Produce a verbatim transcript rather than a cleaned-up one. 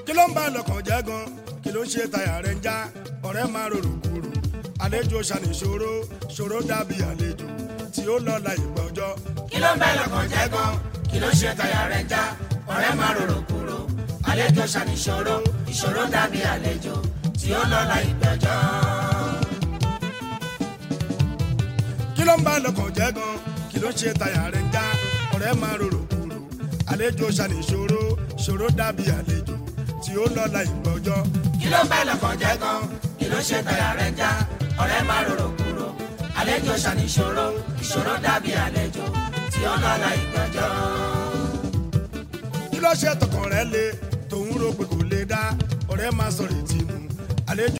kí ló ń bá lọ́kàn jẹ́ gan kí ló ń ṣe táyà rẹ̀ ń já ọ̀rẹ́ máa rorò kúrò àlejò ṣàníṣòro ṣòro dàbí àlejò tí ó lọ la ìgbà ọjọ́. kí ló ń bá lọ́kàn jẹ́ gan kí ló ń ṣe táyà rẹ̀ ń já ọ̀rẹ́ máa rorò kúrò àlejò ṣàníṣòro ìṣòro dàbí àlejò tí ó lọ la ìgbà ọjọ́. kí ló ń bá lọ́kàn jẹ́ gan kí ló ń ṣe táyà rẹ̀ ń já ọ̀rẹ́ máa rorò kúrò àlejò ṣàníṣòro ṣòro dàbí àlejò tí ó lọ la ìgbà ọjọ́. kí ló ń bá lọ́kàn jẹ́ gan kí ló ń ṣe táyà rẹ̀ ń já ọ̀rẹ́ máa rorò kúrò àlejò ṣàníṣòro ìṣòro dàbí àlejò tí ó lọ la ìgbà ọjọ́. kí ló ṣe tọkàn rẹ̀ le tòun rò pé kò lè dá ọ̀rẹ́ máa sọ̀rọ̀ ìtìnú àlejò.